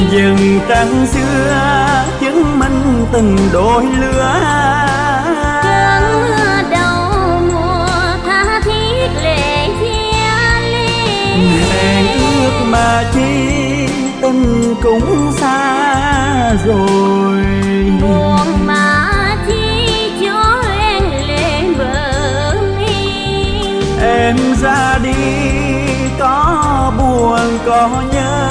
Dừng trăng xưa chứng minh tình đôi lứa. Cơn đầu mùa tha thiết lệ chia ly. Hẹn ước mà chi tình cũng xa rồi. Buồn mà chi cho em lệ bờ mi. Em ra đi có buồn có nhớ,